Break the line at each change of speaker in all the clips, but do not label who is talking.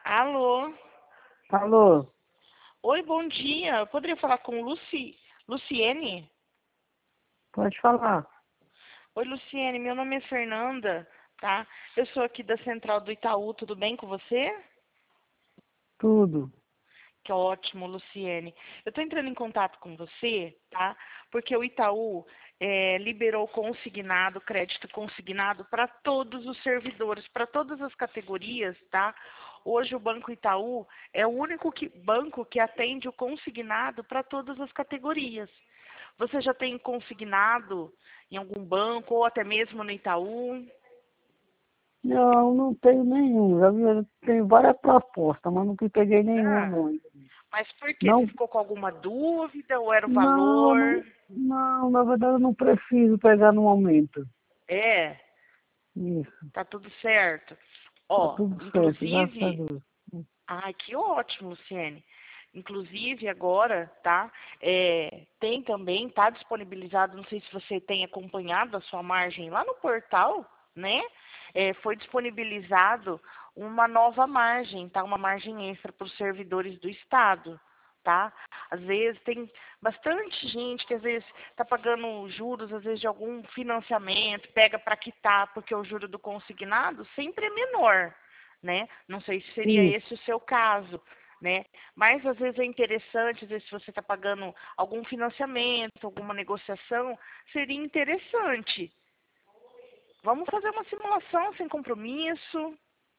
Alô?
Alô,
Oi, bom dia. Eu poderia falar com Luciene?
pode falar.
Oi, Luciene, meu nome é Fernanda, tá? Eu sou aqui da Central do Itaú, tudo bem com você?
Tudo.
Que ótimo, Luciene. Eu estou entrando em contato com você, tá? Porque o Itaú liberou consignado, crédito consignado para todos os servidores, para todas as categorias, tá? Hoje o Banco Itaú é o único banco que atende o consignado para todas as categorias. Você já tem consignado em algum banco ou até mesmo no Itaú?
Não, não tenho nenhum. Eu tenho várias propostas, mas nunca peguei nenhuma
Ah,
não.
mas por quê? Você
Não,
ficou com alguma dúvida ou era o
não,
valor?
não, não, na verdade eu não preciso pegar no momento.
É.
Isso,
Tá tudo certo.
tá
Ó,
tudo certo, graças a
inclusive,
Deus.
ai, que ótimo, Luciene. Inclusive agora, tá? Tem também, tá disponibilizado, não sei se você tem acompanhado a sua margem lá no portal, né? Foi disponibilizado uma nova margem, tá? Uma margem extra para os servidores do Estado, tá? Às vezes tem bastante gente que às vezes está pagando juros, às vezes de algum financiamento, pega para quitar, porque o juro do consignado sempre é menor, né? Não sei se seria
Isso.
esse o seu caso, né? Mas às vezes é interessante, às vezes se você está pagando algum financiamento, alguma negociação, seria interessante. Vamos fazer uma simulação sem compromisso.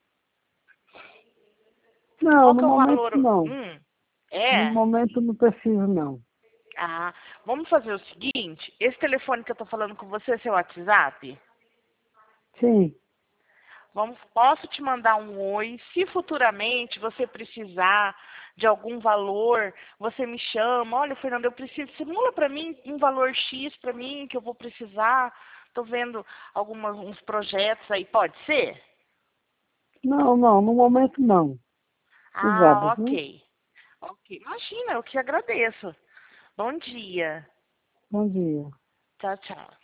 Não,
Qual
no
que é o
momento
valor?
não. No
É.
momento não preciso não.
Ah, vamos fazer o seguinte, esse telefone que eu estou falando com você é seu WhatsApp?
Sim,
Posso te mandar um oi. Se futuramente você precisar de algum valor, você me chama. Olha, Fernanda, eu preciso. Simula para mim um valor X para mim que eu vou precisar. Estou vendo uns projetos aí. Pode ser?
não, não, no momento não. Obrigado,
Ah,
viu?
ok. Ok. Imagina, eu que agradeço. Bom dia.
Bom dia.
Tchau, tchau.